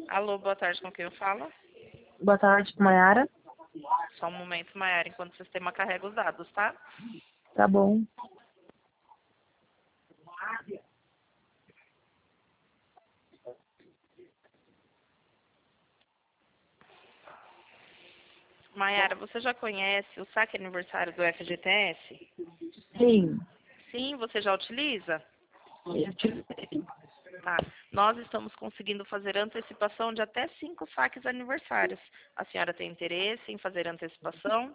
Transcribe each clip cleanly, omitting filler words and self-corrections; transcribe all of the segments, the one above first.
Alô, boa tarde, com quem eu falo? Boa tarde, Mayara. Só um momento, Mayara, enquanto o sistema carrega os dados, tá? Tá bom. Mayara, você já conhece o saque aniversário do FGTS? Sim. Sim, você já utiliza? Eu te- Tá. Nós estamos conseguindo fazer antecipação de até 5 saques aniversários. A senhora tem interesse em fazer antecipação?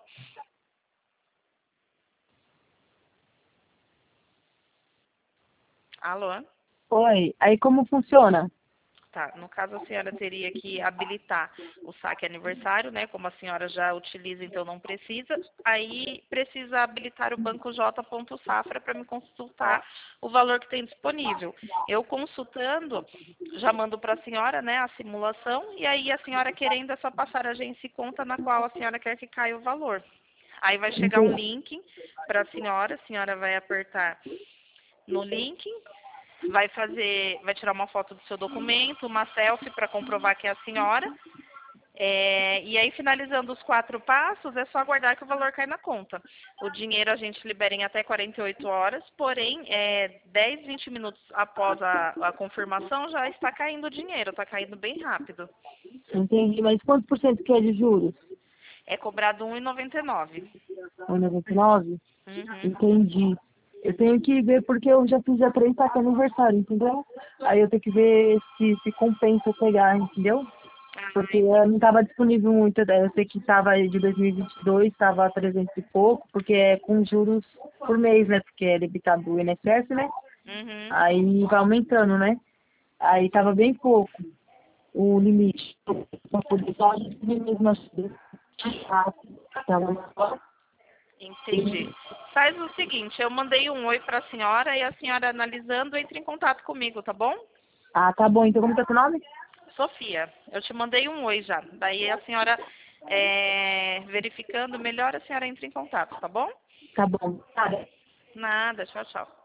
Alô? Oi, aí como funciona? Tá, no caso a senhora teria que habilitar o saque aniversário, né? Como a senhora já utiliza, então não precisa. Aí precisa habilitar o banco J.Safra para me consultar o valor que tem disponível. Eu consultando, já mando para a senhora, né, a simulação, e aí a senhora querendo é só passar a agência e conta na qual a senhora quer que caia o valor. Aí vai chegar um Entendi. link para a senhora vai apertar no link, vai tirar uma foto do seu documento, uma selfie para comprovar que é a senhora. E aí, finalizando os 4 passos, é só aguardar que o valor cai na conta. O dinheiro a gente libera em até 48 horas, porém, 10, 20 minutos após a confirmação já está caindo o dinheiro, está caindo bem rápido. Entendi, mas quantos por cento que é de juros? É cobrado R$ 1,99. 1,99? Uhum. Entendi. Eu tenho que ver porque eu já fiz a 3 saques aniversário, entendeu? Aí eu tenho que ver se compensa eu pegar, entendeu? Porque não estava disponível muito, eu sei que estava de 2022, estava a 300 e pouco, porque é com juros por mês, né? Porque é debitado do INSS, né? Uhum. Aí vai aumentando, né? Aí estava bem pouco o limite. Para poder só adquirir mesmo as Entendi. Faz o seguinte, eu mandei um oi para a senhora e a senhora analisando entra em contato comigo, tá bom? Ah, tá bom. Então como que é seu nome? Sofia, eu te mandei um oi já. Daí a senhora, verificando melhor, a senhora entra em contato, tá bom? Tá bom. Tá. Nada, tchau, tchau.